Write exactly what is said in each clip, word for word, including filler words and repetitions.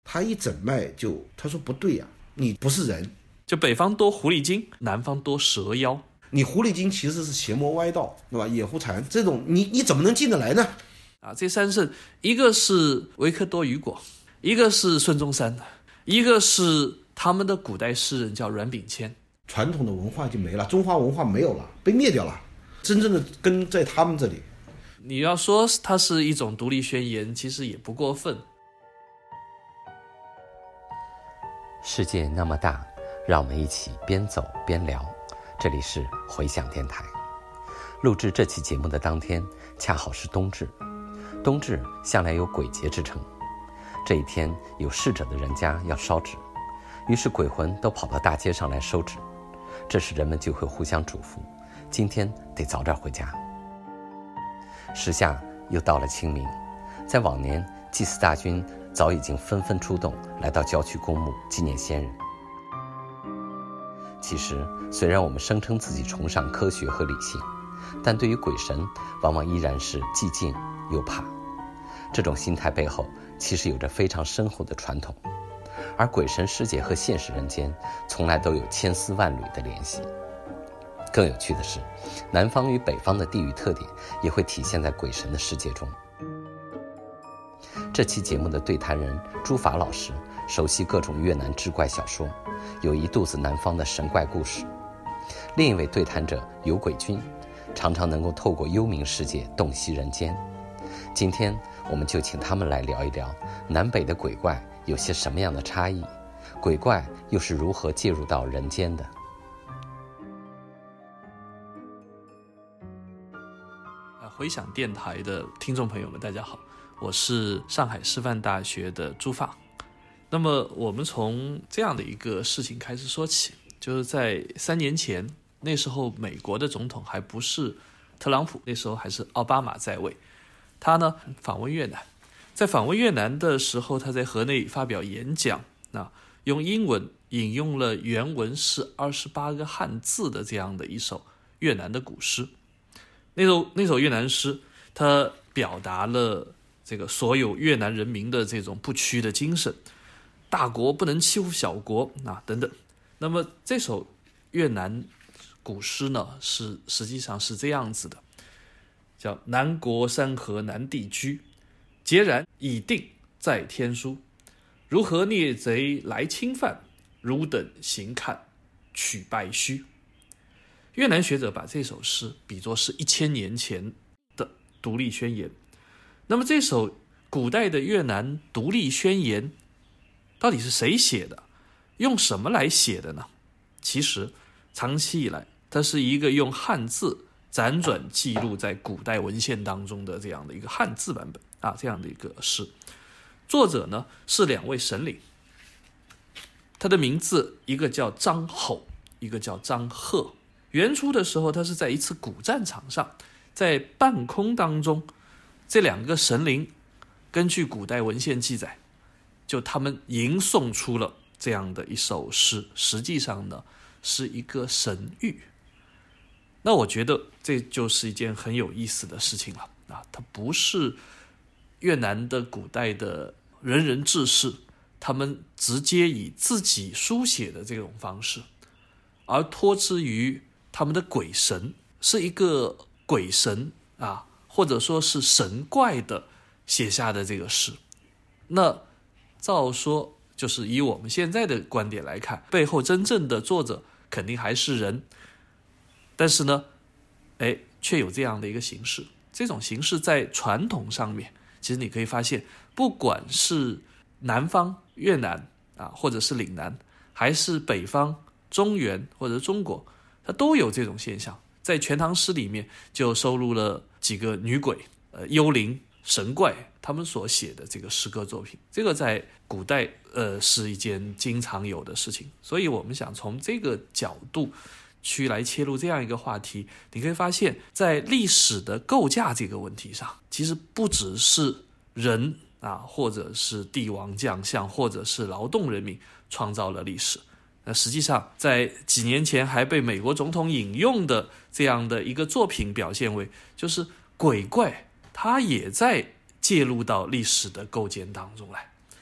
他一诊脉就他说不对呀、啊，你不是人。 就北方多狐狸精，南方多蛇妖。 你狐狸精其实是邪魔歪道，对吧？野狐禅这种，你你怎么能进得来呢？ 啊，这三圣，一个是维克多·雨果，一个是孙中山，一个是他们的古代诗人叫阮炳谦。 传统的文化就没了，中华文化没有了，被灭掉了，真正的根在他们这里。 你要说它是一种独立宣言，其实也不过分。 世界那么大，让我们一起边走边聊。这里是回响电台。录制这期节目的当天恰好是冬至，冬至向来有鬼节之称。这一天有逝者的人家要烧纸，于是鬼魂都跑到大街上来收纸。这时人们就会互相嘱咐，今天得早点回家。时下又到了清明，在往年祭祀大军早已经纷纷出动，来到郊区公墓纪念先人。其实虽然我们声称自己崇尚科学和理性，但对于鬼神往往依然是既敬又怕。这种心态背后其实有着非常深厚的传统，而鬼神世界和现实人间从来都有千丝万缕的联系。更有趣的是，南方与北方的地域特点也会体现在鬼神的世界中。这期节目的对谈人朱法老师熟悉各种越南志怪小说，有一肚子南方的神怪故事。另一位对谈者有鬼君，常常能够透过幽冥世界洞悉人间。今天我们就请他们来聊一聊南北的鬼怪有些什么样的差异，鬼怪又是如何介入到人间的。 回响电台的听众朋友们大家好，我是上海师范大学的朱发。那么我们从这样的一个事情开始说起，就是在三年前，那时候美国的总统还不是特朗普，那时候还是奥巴马在位。他呢访问越南，在访问越南的时候，他在河内发表演讲，那用英文引用了原文是二十八个汉字的这样的一首越南的古诗。那首那首越南诗，它表达了这个所有越南人民的这种不屈的精神，大国不能欺负小国啊等等。那么这首越南古诗呢，是实际上是这样子的，叫南国山河南地居，截然已定在天书。如何孽贼来侵犯，汝等行看取败虚。越南学者把这首诗比作是一千年前的独立宣言。那么这首古代的越南独立宣言到底是谁写的？用什么来写的呢？其实长期以来，它是一个用汉字辗转记录在古代文献当中的这样的一个汉字版本啊，这样的一个诗。作者呢是两位神灵，他的名字一个叫张吼，一个叫张贺。原初的时候，他是在一次古战场上，在半空当中，这两个神灵根据古代文献记载，就他们吟诵出了这样的一首诗，实际上呢是一个神谕。那我觉得这就是一件很有意思的事情了啊！它不是越南的古代的仁人志士，他们直接以自己书写的这种方式，而托之于他们的鬼神，是一个鬼神啊，或者说是神怪的写下的这个诗。那照说，就是以我们现在的观点来看，背后真正的作者肯定还是人，但是呢，哎，却有这样的一个形式。这种形式在传统上面，其实你可以发现，不管是南方越南啊，或者是岭南，还是北方中原或者中国，它都有这种现象。在《全唐诗》里面就收录了几个女鬼、呃幽灵、神怪他们所写的这个诗歌作品，这个在古代呃是一件经常有的事情。所以我们想从这个角度去来切入这样一个话题，你可以发现在历史的构架这个问题上，其实不只是人啊，或者是帝王将相，或者是劳动人民创造了历史。那实际上在几年前还被美国总统引用的这样的一个作品表现为，就是鬼怪它也在介入到历史的构建当中来。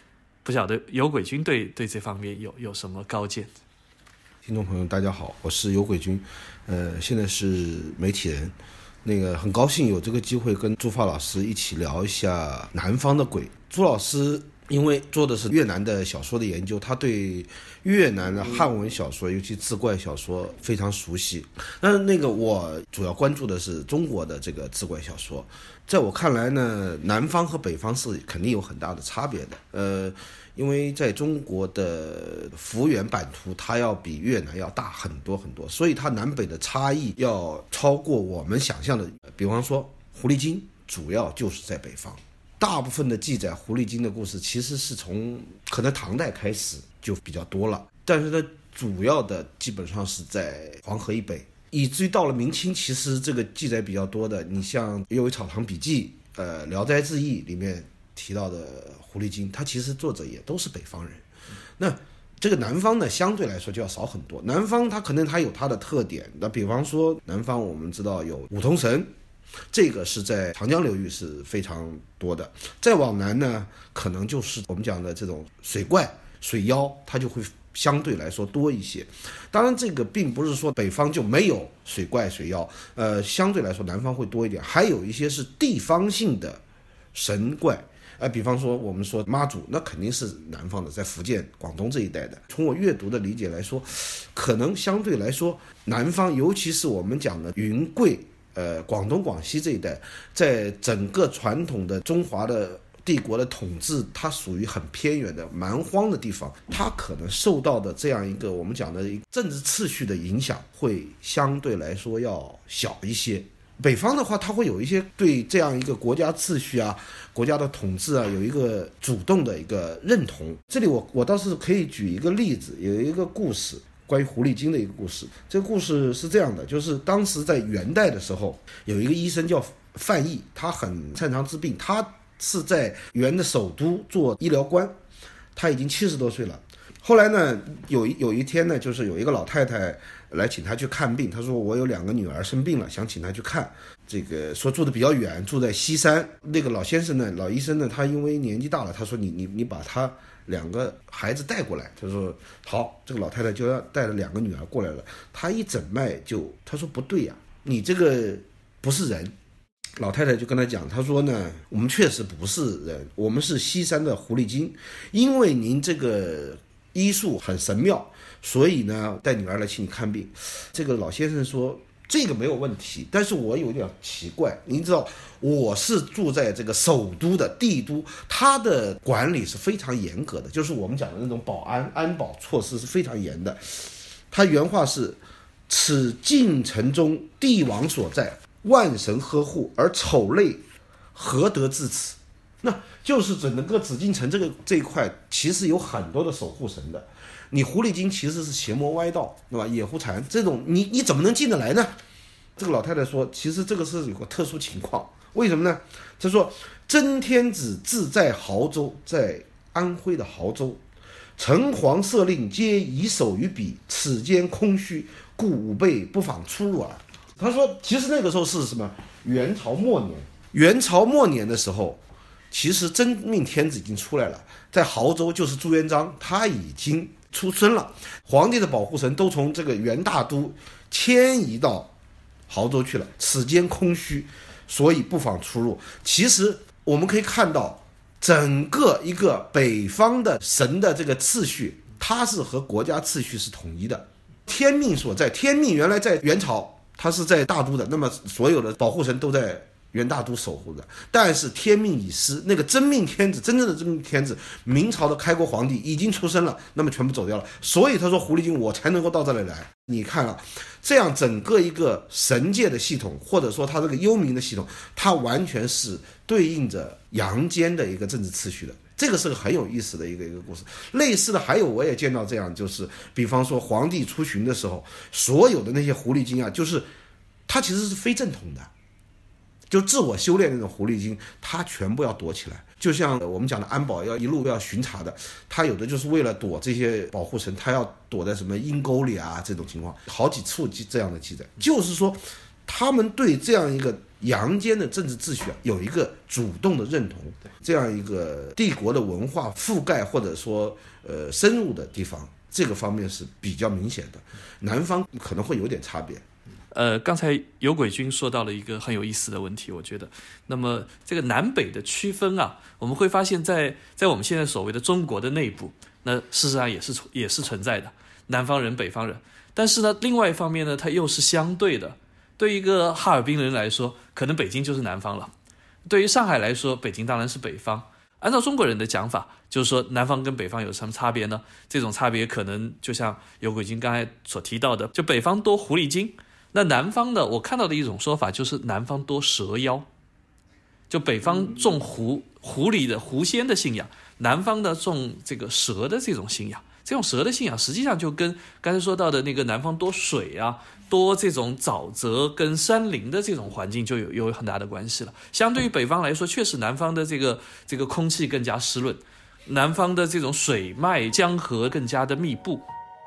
不晓得有轨君对对这方面有有什么高见？ 听众朋友大家好，我是有轨君，呃，现在是媒体人，那个很高兴有这个机会跟朱发老师一起聊一下南方的鬼。朱老师因为做的是越南的小说的研究，他对越南的汉文小说，尤其志怪小说非常熟悉。但是那个我主要关注的是中国的这个志怪小说，在我看来呢，南方和北方是肯定有很大的差别的。呃，因为在中国的幅员版图，它要比越南要大很多很多，所以它南北的差异要超过我们想象的。比方说狐狸精主要就是在北方，大部分的记载狐狸精的故事其实是从可能唐代开始就比较多了，但是呢，主要的基本上是在黄河以北，以至于到了明清，其实这个记载比较多的，你像《阅微草堂笔记》、呃，《聊斋志异》里面提到的狐狸精，它其实作者也都是北方人。那这个南方呢，相对来说就要少很多。南方它可能它有它的特点，那比方说南方我们知道有五通神，这个是在长江流域是非常多的。再往南呢，可能就是我们讲的这种水怪、水妖，它就会相对来说多一些。当然这个并不是说北方就没有水怪水妖，呃，相对来说南方会多一点，还有一些是地方性的神怪。呃，比方说我们说妈祖，那肯定是南方的，在福建、广东这一带的。从我阅读的理解来说，可能相对来说南方，尤其是我们讲的云贵、呃广东、广西这一带，在整个传统的中华的帝国的统治，它属于很偏远的蛮荒的地方，它可能受到的这样一个我们讲的政治秩序的影响，会相对来说要小一些。北方的话，它会有一些对这样一个国家秩序啊、国家的统治啊，有一个主动的一个认同。这里我我倒是可以举一个例子，有一个故事，关于狐狸精的一个故事。这个故事是这样的，就是当时在元代的时候，有一个医生叫范义，他很擅长治病，他是在元的首都做医疗官，他已经七十多岁了。后来呢，有有一天呢，就是有一个老太太来请他去看病，他说我有两个女儿生病了，想请他去看。这个说住的比较远，住在西山。那个老先生呢，老医生呢，他因为年纪大了，他说你你你把他两个孩子带过来。他说好，这个老太太就要带了两个女儿过来了。他一诊脉就他说不对呀、啊，你这个不是人。老太太就跟他讲，他说呢，我们确实不是人，我们是西山的狐狸精，因为您这个医术很神妙，所以呢带女儿来请你看病。这个老先生说这个没有问题，但是我有点奇怪，您知道我是住在这个首都的帝都，它的管理是非常严格的，就是我们讲的那种保安安保措施是非常严的。他原话是：此晋城中帝王所在，万神呵护，而丑类何得至此？那就是整个紫禁城这个这一块，其实有很多的守护神的。你狐狸精其实是邪魔歪道，对吧？野狐禅这种，你你怎么能进得来呢？这个老太太说，其实这个是有个特殊情况，为什么呢？她说，真天子自在亳州，在安徽的亳州，城隍赦令皆以手于笔，此间空虚，故吾辈不妨出入耳。他说，其实那个时候是什么？元朝末年。元朝末年的时候，其实真命天子已经出来了，在亳州就是朱元璋，他已经出生了。皇帝的保护神都从这个元大都迁移到亳州去了，此间空虚，所以不妨出入。其实我们可以看到，整个一个北方的神的这个秩序，它是和国家秩序是统一的。天命所在，天命原来在元朝。他是在大都的，那么所有的保护神都在元大都守护的。但是天命已失，那个真命天子，真正的真命天子，明朝的开国皇帝已经出生了，那么全部走掉了。所以他说狐狸精我才能够到这里来。你看啊，这样整个一个神界的系统，或者说他这个幽冥的系统，它完全是对应着阳间的一个政治秩序的。这个是个很有意思的一个一个故事。类似的还有我也见到这样，就是比方说皇帝出巡的时候，所有的那些狐狸精啊，就是他其实是非正统的，就自我修炼那种狐狸精，他全部要躲起来。就像我们讲的安保要一路要巡查的，他有的就是为了躲这些保护神，他要躲在什么阴沟里啊，这种情况好几处这样的记载，就是说他们对这样一个阳间的政治秩序啊有一个主动的认同，这样一个帝国的文化覆盖或者说呃深入的地方，这个方面是比较明显的。南方可能会有点差别。 呃，刚才有轨君说到了一个很有意思的问题，我觉得，那么这个南北的区分啊，我们会发现在在我们现在所谓的中国的内部，那事实上也是也是存在的，南方人、北方人。但是呢，另外一方面呢，它又是相对的。对于一个哈尔滨人来说，可能北京就是南方了；对于上海来说，北京当然是北方。按照中国人的讲法，就是说南方跟北方有什么差别呢？这种差别可能就像有轨君刚才所提到的，就北方多狐狸精。那南方的，我看到的一种说法就是南方多蛇妖，就北方重狐狐狸的狐仙的信仰，南方的重这个蛇的这种信仰。这种蛇的信仰实际上就跟刚才说到的那个南方多水啊，多这种沼泽跟山林的这种环境就有有很大的关系了。相对于北方来说，确实南方的这个这个空气更加湿润，南方的这种水脉江河更加的密布。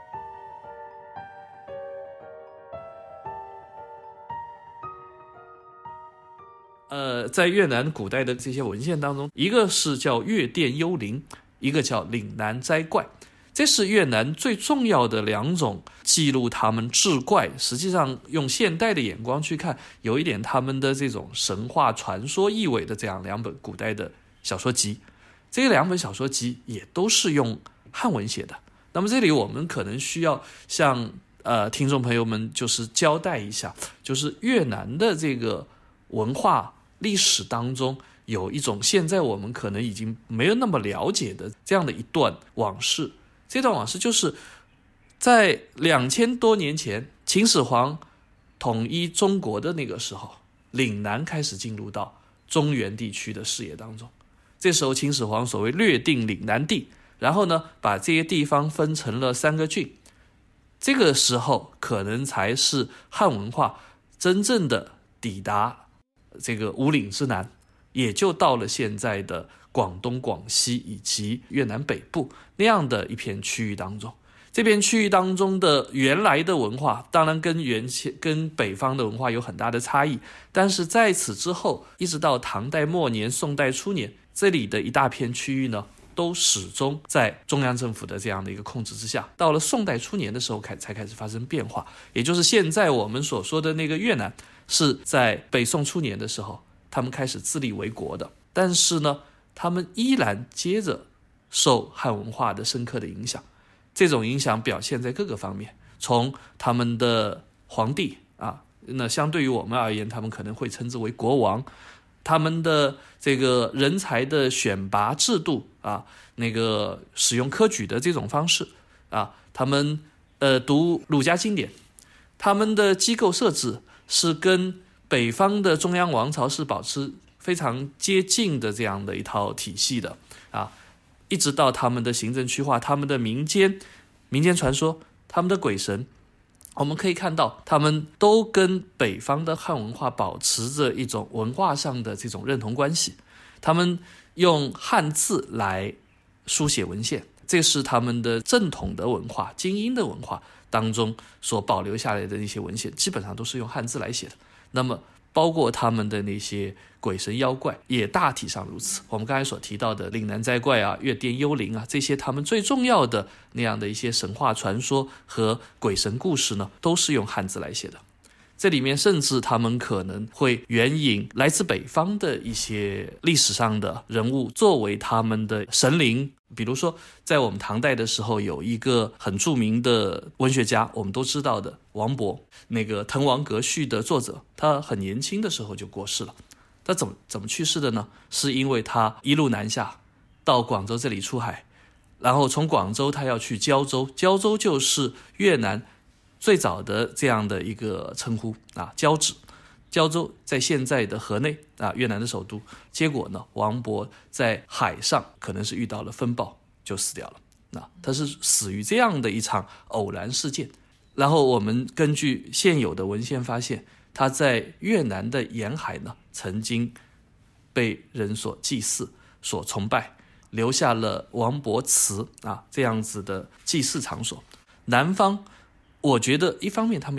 呃，在越南古代的这些文献当中，一个是叫越殿幽灵，一个叫岭南灾怪，这是越南最重要的两种记录他们志怪，实际上用现代的眼光去看，有一点他们的这种神话传说意味的这样两本古代的小说集。这两本小说集也都是用汉文写的。那么这里我们可能需要向呃听众朋友们就是交代一下，就是越南的这个文化历史当中有一种现在我们可能已经没有那么了解的这样的一段往事。这段往事就是在两千多年前秦始皇统一中国的那个时候，岭南开始进入到中原地区的视野当中。这时候秦始皇所谓略定岭南地，然后呢把这些地方分成了三个郡，这个时候可能才是汉文化真正的抵达这个五岭之南，也就到了现在的广东、广西以及越南北部那样的一片区域当中。这片区域当中的原来的文化当然跟原跟北方的文化有很大的差异，但是在此之后一直到唐代末年、宋代初年，这里的一大片区域呢都始终在中央政府的这样的一个控制之下。到了宋代初年的时候才开始发生变化，也就是现在我们所说的那个越南是在北宋初年的时候他们开始自立为国的。但是呢他们依然接着受汉文化的深刻的影响，这种影响表现在各个方面，从他们的皇帝啊，那相对于我们而言他们可能会称之为国王，他们的这个人才的选拔制度啊，那个使用科举的这种方式啊，他们呃读儒家经典，他们的机构设置是跟北方的中央王朝是保持非常接近的这样的一套体系的啊，一直到他们的行政区划，他们的民间民间传说，他们的鬼神，我们可以看到他们都跟北方的汉文化保持着一种文化上的这种认同关系。他们用汉字来书写文献，这是他们的正统的文化、精英的文化当中所保留下来的一些文献，基本上都是用汉字来写的。那么包括他们的那些鬼神妖怪也大体上如此。我们刚才所提到的岭南灾怪啊、越殿幽灵啊，这些他们最重要的那样的一些神话传说和鬼神故事呢，都是用汉字来写的。这里面甚至他们可能会援引来自北方的一些历史上的人物作为他们的神灵。比如说在我们唐代的时候，有一个很著名的文学家，我们都知道的王勃，那个《滕王阁序》的作者，他很年轻的时候就过世了。他怎么怎么去世的呢？是因为他一路南下到广州这里出海，然后从广州他要去胶州，胶州就是越南最早的这样的一个称呼啊，交趾。胶州在现在的河内啊，越南的首都。结果呢，王勃在海上可能是遇到了风暴，就死掉了。那他是死于这样的一场偶然事件。然后我们根据现有的文献发现，他在越南的沿海呢，曾经被人所祭祀、所崇拜，留下了王勃祠啊这样子的祭祀场所。南方我觉得一方面他们也有，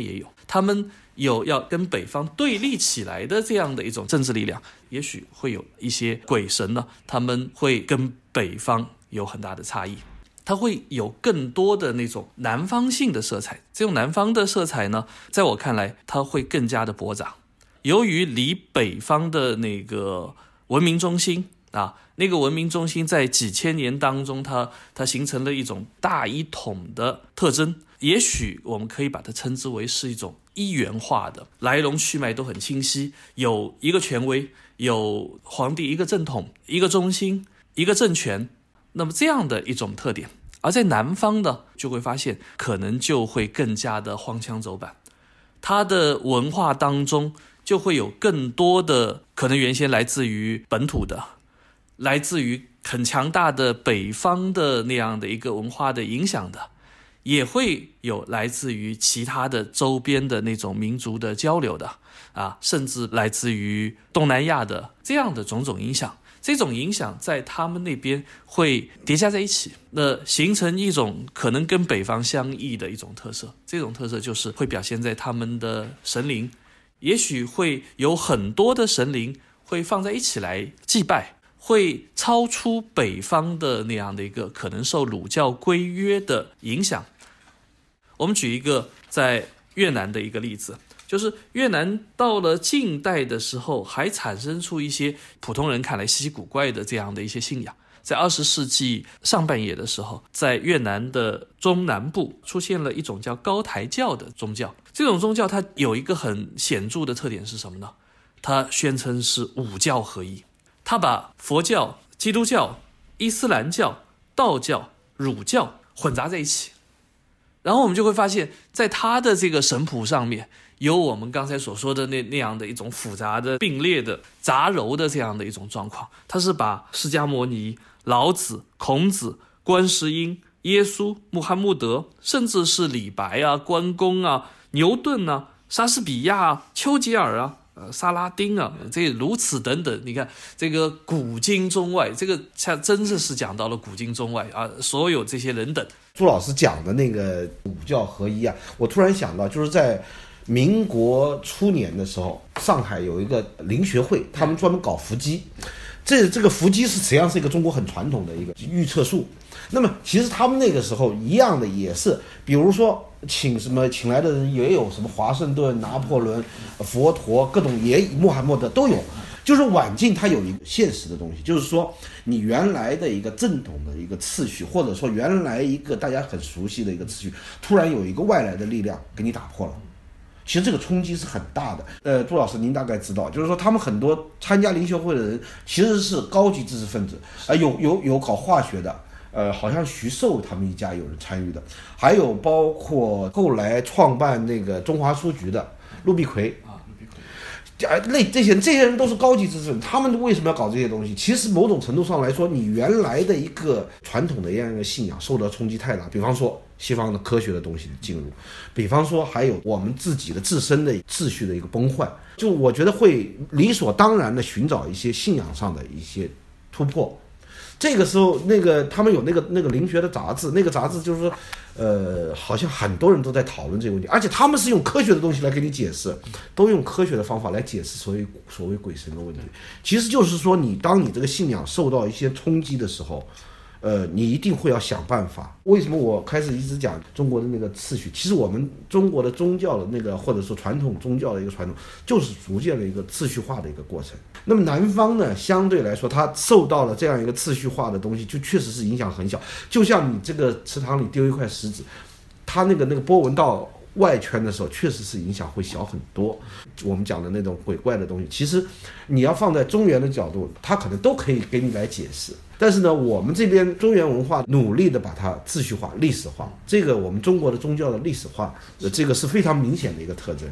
他们有要跟北方对立起来的这样的一种政治力量，也许会有一些鬼神呢，他们会跟北方有很大的差异，它会有更多的那种南方性的色彩。这种南方的色彩呢，在我看来它会更加的驳杂。由于离北方的那个文明中心啊，那个文明中心在几千年当中它它形成了一种大一统的特征，也许我们可以把它称之为是一种一元化的，来龙去脉都很清晰，有一个权威，有皇帝一个正统，一个中心，一个政权，那么这样的一种特点。而在南方呢，就会发现可能就会更加的荒腔走板，它的文化当中就会有更多的可能原先来自于本土的，来自于很强大的北方的那样的一个文化的影响的，也会有来自于其他的周边的那种民族的交流的啊，甚至来自于东南亚的这样的种种影响。这种影响在他们那边会叠加在一起，那形成一种可能跟北方相异的一种特色。这种特色就是会表现在他们的神灵，也许会有很多的神灵会放在一起来祭拜，会超出北方的那样的一个可能受儒教规约的影响。我们举一个在越南的一个例子，就是越南到了近代的时候还产生出一些普通人看来稀奇古怪的这样的一些信仰。在二十世纪上半叶的时候，在越南的中南部出现了一种叫高台教的宗教。这种宗教它有一个很显著的特点是什么呢？它宣称是五教合一，它把佛教、基督教、伊斯兰教、道教、儒教混杂在一起。然后我们就会发现，在它的这个神谱上面有我们刚才所说的那那样的一种复杂的并列的杂糅的这样的一种状况。它是把释迦牟尼、老子、孔子、观世音、耶稣、穆罕默德，甚至是李白啊、关公啊、牛顿啊、莎士比亚啊、丘吉尔啊、呃、萨拉丁啊，这如此等等。你看这个古今中外，这个像真的是讲到了古今中外啊，所有这些人等。 朱老师讲的那个五教合一啊，我突然想到，就是在民国初年的时候，上海有一个灵学会，他们专门搞伏击。这这个伏击是实际上是一个中国很传统的一个预测术。那么其实他们那个时候一样的也是，比如说请什么请来的人也有什么华盛顿、拿破仑、佛陀，各种也穆罕默德都有。就是晚近它有一个现实的东西，就是说你原来的一个正统的一个次序，或者说原来一个大家很熟悉的一个次序，突然有一个外来的力量给你打破了。其实这个冲击是很大的。呃，朱老师您大概知道，就是说他们很多参加灵学会的人其实是高级知识分子，呃，有有有搞化学的，呃，好像徐寿他们一家有人参与的，还有包括后来创办那个中华书局的陆必魁。类这些这些人都是高级知识分子，他们为什么要搞这些东西？其实某种程度上来说，你原来的一个传统的这样一个信仰受到冲击太大。比方说西方的科学的东西的进入，比方说还有我们自己的自身的秩序的一个崩坏，就我觉得会理所当然的寻找一些信仰上的一些突破。这个时候，那个他们有那个那个灵学的杂志，那个杂志就是说，呃，好像很多人都在讨论这个问题，而且他们是用科学的东西来给你解释，都用科学的方法来解释所谓所谓鬼神的问题。其实就是说，你当你这个信仰受到一些冲击的时候，呃，你一定会要想办法。为什么我开始一直讲中国的那个次序？其实我们中国的宗教的那个，或者说传统宗教的一个传统，就是逐渐的一个次序化的一个过程。那么南方呢，相对来说，它受到了这样一个次序化的东西，就确实是影响很小。就像你这个池塘里丢一块石子，它那个那个波纹到外圈的时候，确实是影响会小很多。我们讲的那种鬼怪的东西，其实你要放在中原的角度，它可能都可以给你来解释。但是呢，我们这边中原文化努力的把它秩序化、历史化，这个我们中国的宗教的历史化，呃，这个是非常明显的一个特征。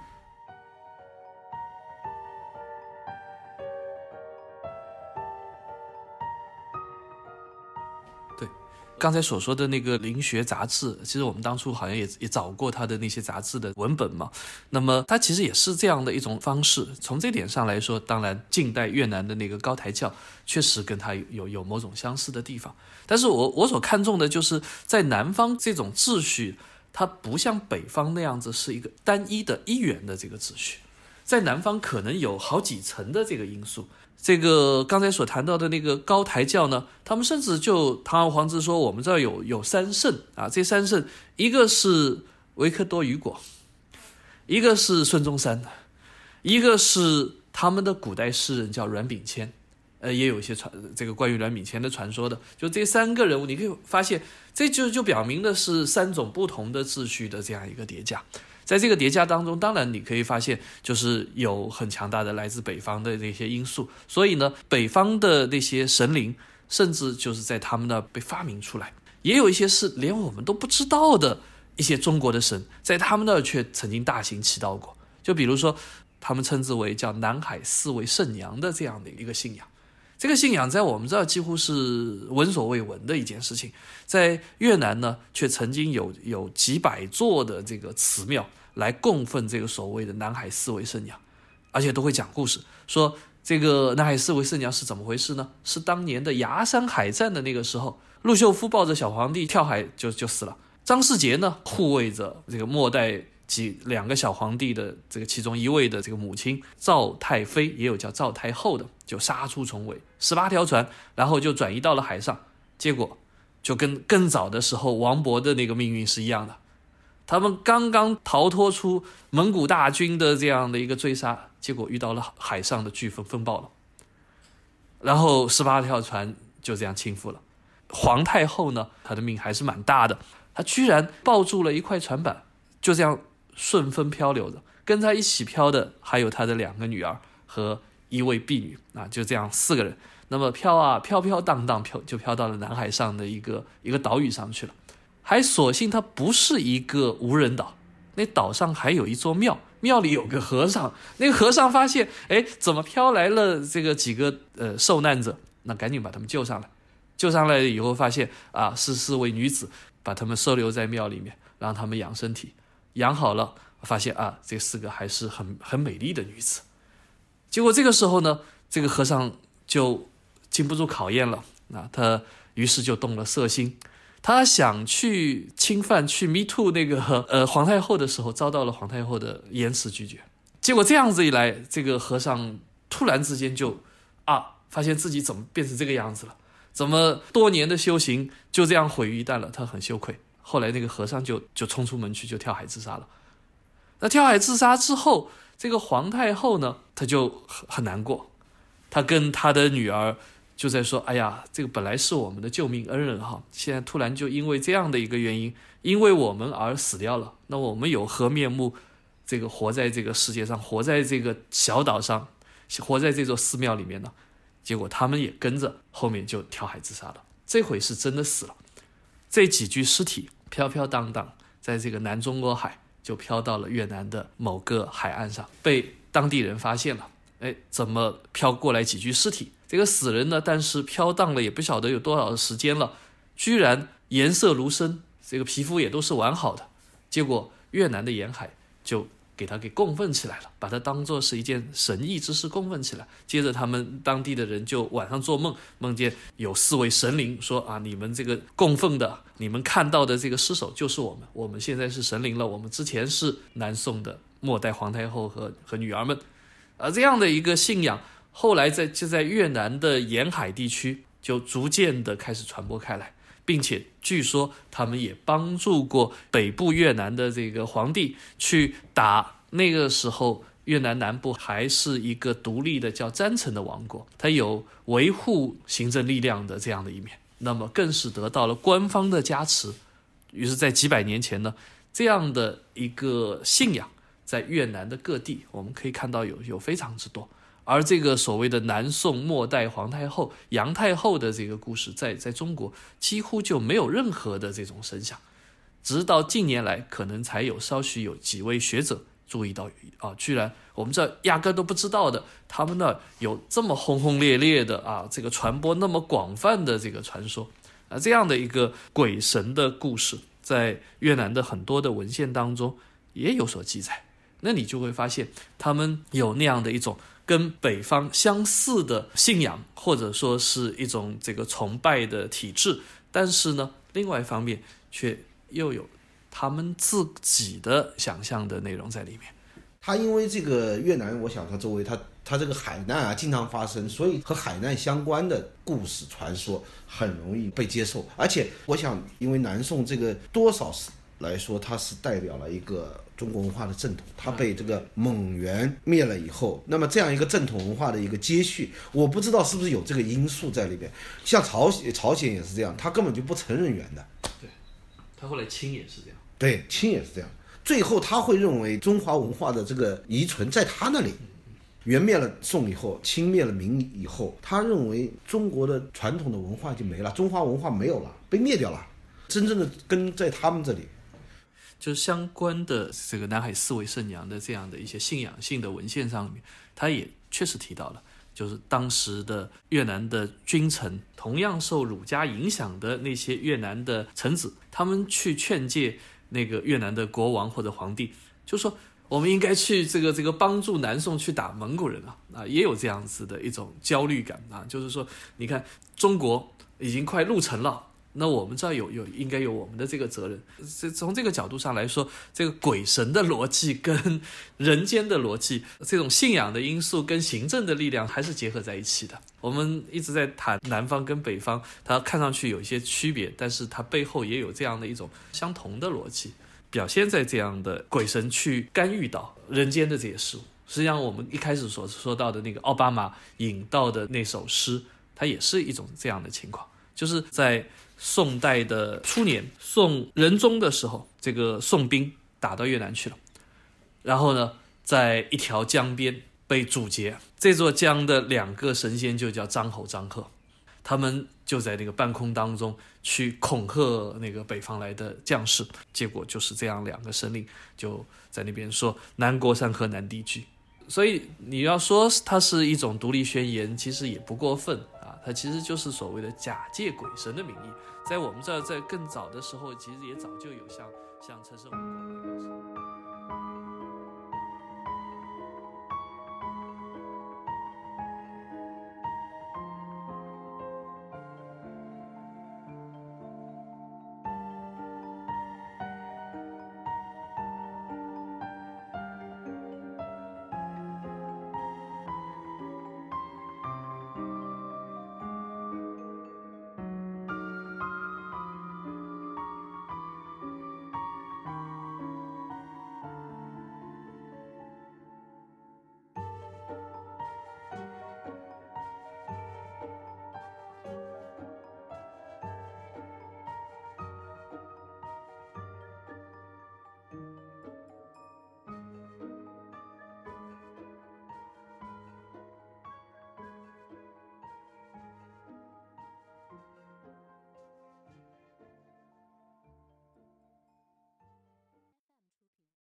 刚才所说的那个灵学杂志，其实我们当初好像也也找过他的那些杂志的文本嘛。那么它其实也是这样的一种方式。从这点上来说，当然近代越南的那个高台教确实跟它有有某种相似的地方。但是我我所看重的就是在南方这种秩序， 它不像北方那样子是一个单一的一元的这个秩序，在南方可能有好几层的这个因素。这个刚才所谈到的那个高台教呢，他们甚至就堂而皇之说我们这儿有有三圣啊，这三圣一个是维克多·雨果，一个是孙中山，一个是他们的古代诗人叫阮炳谦，呃，也有一些传这个关于阮炳谦的传说的。就这三个人物，你可以发现，这就就表明的是三种不同的秩序的这样一个叠加。在这个叠加当中，当然你可以发现，就是有很强大的来自北方的那些因素。所以呢，北方的那些神灵，甚至就是在他们那被发明出来，也有一些是连我们都不知道的一些中国的神，在他们那却曾经大行其道过。就比如说，他们称之为叫南海四位圣娘的这样的一个信仰。这个信仰在我们这儿几乎是闻所未闻的一件事情，在越南呢，却曾经有有几百座的这个祠庙来供奉这个所谓的南海四位圣娘，而且都会讲故事，说这个南海四位圣娘是怎么回事呢？是当年的崖山海战的那个时候，陆秀夫抱着小皇帝跳海就就死了，张世杰呢护卫着这个末代几两个小皇帝的这个其中一位的这个母亲赵太妃，也有叫赵太后的，就杀出重围，十八条船，然后就转移到了海上，结果就跟更早的时候王勃的那个命运是一样的。他们刚刚逃脱出蒙古大军的这样的一个追杀，结果遇到了海上的飓风风暴了，然后十八条船就这样倾覆了。皇太后呢，她的命还是蛮大的，她居然抱住了一块船板，就这样顺风漂流着，跟她一起漂的还有她的两个女儿和一位婢女啊，就这样四个人。那么飘啊飘飘荡荡飘，就飘到了南海上的一个一个岛屿上去了。还所幸它不是一个无人岛，那岛上还有一座庙，庙里有个和尚，那个和尚发现，哎，怎么飘来了这个几个呃受难者？那赶紧把他们救上来。救上来以后发现啊，是四位女子，把他们收留在庙里面，让他们养身体。养好了，发现啊，这四个还是很很美丽的女子。结果这个时候呢，这个和尚就经不住考验了，那他于是就动了色心。他想去侵犯去 me too 那个呃皇太后的时候，遭到了皇太后的严词拒绝。结果这样子一来，这个和尚突然之间就啊，发现自己怎么变成这个样子了，怎么多年的修行就这样毁于一旦了，他很羞愧。后来那个和尚就就冲出门去，就跳海自杀了。那跳海自杀之后，这个皇太后呢，她就很很难过，她跟她的女儿就在说，哎呀，这个本来是我们的救命恩人哈，现在突然就因为这样的一个原因，因为我们而死掉了，那我们有何面目这个活在这个世界上，活在这个小岛上，活在这座寺庙里面呢？结果他们也跟着后面就跳海自杀了，这回是真的死了。这几具尸体飘飘荡荡在这个南中国海就飘到了越南的某个海岸上，被当地人发现了，哎，怎么飘过来几具尸体？这个死人呢，但是飘荡了也不晓得有多少时间了，居然颜色如生，这个皮肤也都是完好的。结果越南的沿海就给他给供奉起来了，把它当作是一件神异之事供奉起来。接着他们当地的人就晚上做梦，梦见有四位神灵说啊，你们这个供奉的，你们看到的这个尸首就是我们，我们现在是神灵了，我们之前是南宋的末代皇太后和和女儿们。而这样的一个信仰后来在就在越南的沿海地区就逐渐的开始传播开来，并且据说他们也帮助过北部越南的这个皇帝去打那个时候越南南部还是一个独立的叫詹城的王国，他有维护行政力量的这样的一面，那么更是得到了官方的加持。于是在几百年前呢，这样的一个信仰在越南的各地我们可以看到有有非常之多。而这个所谓的南宋末代皇太后杨太后的这个故事在在中国几乎就没有任何的这种声响，直到近年来可能才有稍许有几位学者注意到啊，居然我们这压根都不知道的，他们那有这么轰轰烈烈的啊，这个传播那么广泛的这个传说啊，这样的一个鬼神的故事在越南的很多的文献当中也有所记载。那你就会发现他们有那样的一种跟北方相似的信仰，或者说是一种这个崇拜的体制，但是呢另外一方面却又有他们自己的想象的内容在里面。 他因为这个越南，我想他周围他他这个海难啊经常发生，所以和海难相关的故事传说很容易被接受。而且我想，因为南宋这个多少来说，它是代表了一个中国文化的正统，它被这个蒙元灭了以后，那么这样一个正统文化的一个接续，我不知道是不是有这个因素在里边。像朝鲜朝鲜也是这样，他根本就不承认元的。 对，他后来清也是这样。 对，清也是这样。最后他会认为中华文化的这个遗存在他那里。元灭了宋以后，清灭了明以后，他认为中国的传统的文化就没了，中华文化没有了，被灭掉了，真正的根在他们这里。 就是相关的这个南海四位圣娘的这样的一些信仰性的文献上面，他也确实提到了，就是当时的越南的君臣，同样受儒家影响的那些越南的臣子，他们去劝诫那个越南的国王或者皇帝，就说我们应该去这个这个帮助南宋去打蒙古人啊啊，也有这样子的一种焦虑感啊，就是说你看中国已经快入城了，那我们这儿有有应该有我们的这个责任。这从这个角度上来说，这个鬼神的逻辑跟人间的逻辑，这种信仰的因素跟行政的力量还是结合在一起的。我们一直在谈南方跟北方，它看上去有一些区别，但是它背后也有这样的一种相同的逻辑，表现在这样的鬼神去干预到人间的这些事物。实际上我们一开始所说到的那个奥巴马引到的那首诗，它也是一种这样的情况，就是在宋代的初年，宋仁宗的时候，这个宋兵打到越南去了，然后呢，在一条江边被阻截，这座江的两个神仙就叫张侯张贺，他们就在那个半空当中去恐吓那个北方来的将士，结果就是这样，两个神灵就在那边说南国山河南地居。所以你要说它是一种独立宣言，其实也不过分啊，它其实就是所谓的假借鬼神的名义。在我们这儿，在更早的时候，其实也早就有像像陈胜吴广那个。